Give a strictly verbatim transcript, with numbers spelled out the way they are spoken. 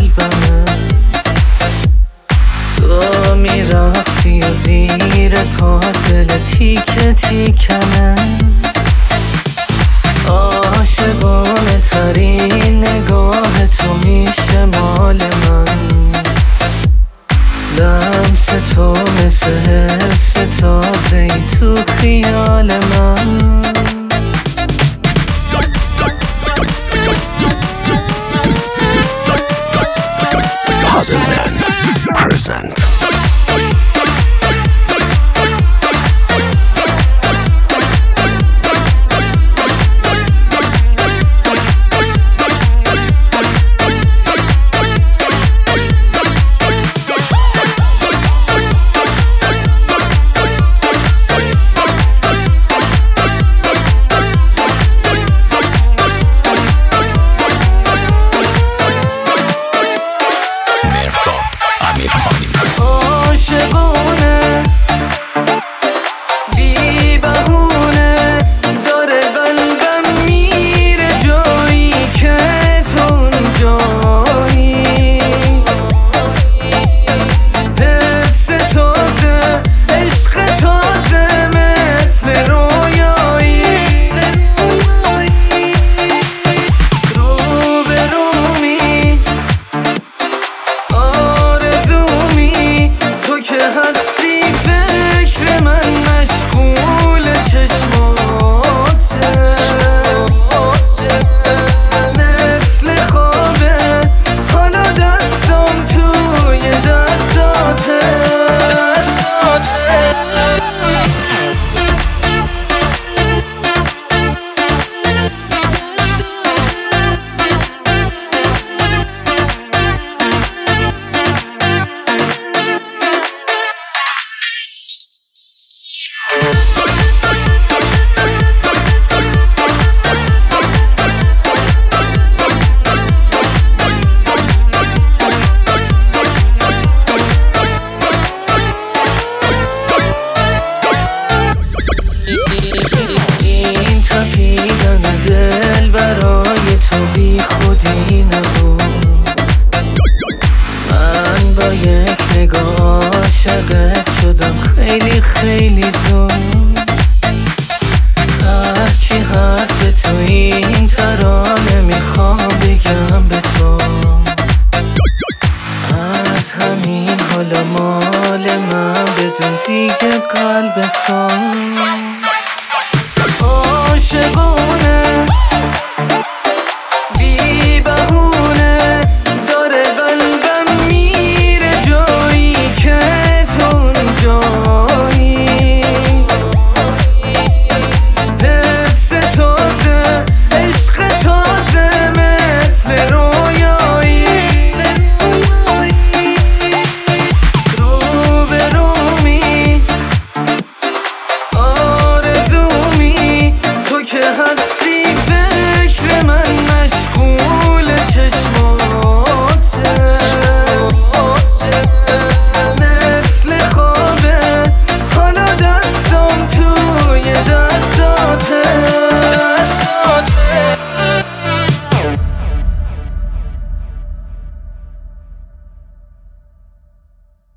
قلبمه. تو میرقصی و زیر پا دل تیکه تیکنه. عاشقانه ترین نگاه تو میشه مال من. لمس تو مثل حس تازه ای تو خیال من. Puzzle Man present. عاشقانه بی بهونه داره قلبم میره جایی که تو اونجایی. حس تازه عشق تازه مثل رویایی. رو به رومی که هستی فکر من مشغول چشماته. مثل خوابه حالا دستم توی دستاته. این تپیدن دل برای تو بی خودی نبود. من با یک نگاه عاشقت شدم خیلی خیلی زود. هرچی حرف تو این ترانه میخوام بگم به تو. از همین حالا مال من بدون دیگه قلب تو. عاشقانه